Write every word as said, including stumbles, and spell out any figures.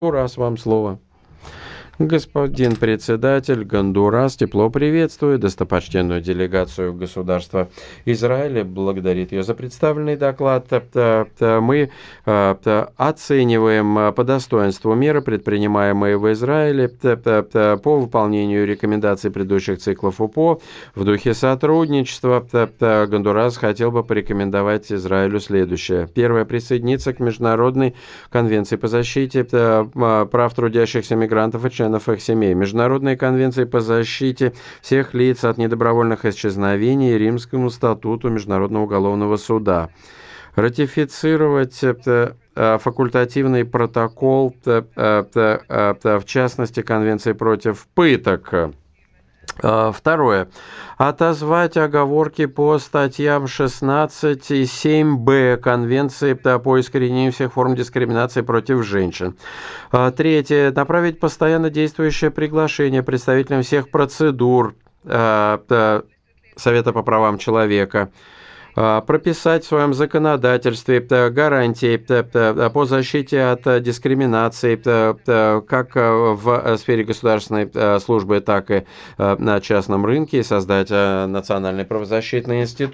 Раз вам слово. Господин председатель, Гондурас тепло приветствует достопочтенную делегацию государства Израиля, благодарит ее за представленный доклад. Мы оцениваем по достоинству меры, предпринимаемые в Израиле по выполнению рекомендаций предыдущих циклов УПО в духе сотрудничества. Гондурас хотел бы порекомендовать Израилю следующее. Первое. Присоединиться к Международной конвенции по защите прав трудящихся мигрантов и членов их семей, Международной конвенции по защите всех лиц от недобровольных исчезновений и Римскому статуту Международного уголовного суда. Ратифицировать факультативный протокол, в частности, Конвенции против пыток. Второе. Отозвать оговорки по статьям шестнадцать и семь бэ Конвенции по искоренению всех форм дискриминации против женщин. Третье. Направить постоянно действующее приглашение представителям всех процедур Совета по правам человека прописать в своем законодательстве гарантии по защите от дискриминации как в сфере государственной службы, так и на частном рынке, и создать национальный правозащитный институт.